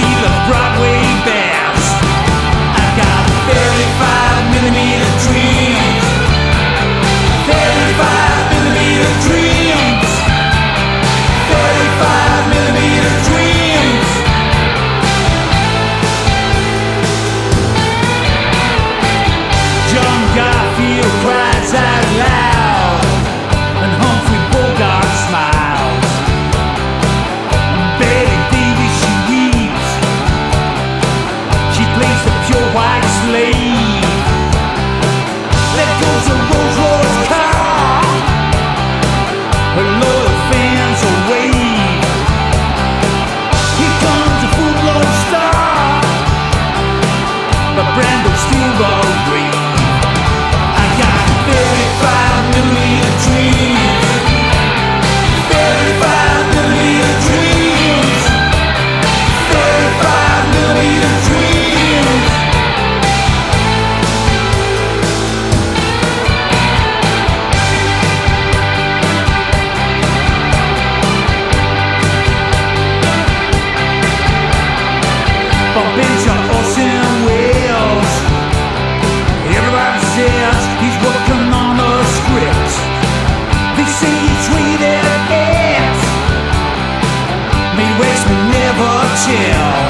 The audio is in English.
love Broadway best. I got 35mm dreams, 35mm dreams, 35mm dreams. John Garfield cries out loud, and Humphrey Bogart smiles. Betty Davis, she weeps. She plays the pure white slave. There goes a Rolls Royce car. Her loyal fans will wave. Here comes a full-blown star, but Brando's still gonna breathe. I got 35mm dreams, 35mm dreams, 35mm dreams. Bumping to Orson Welles. Everybody says he's working on a script. They say he's rated X. May Rex may never tell.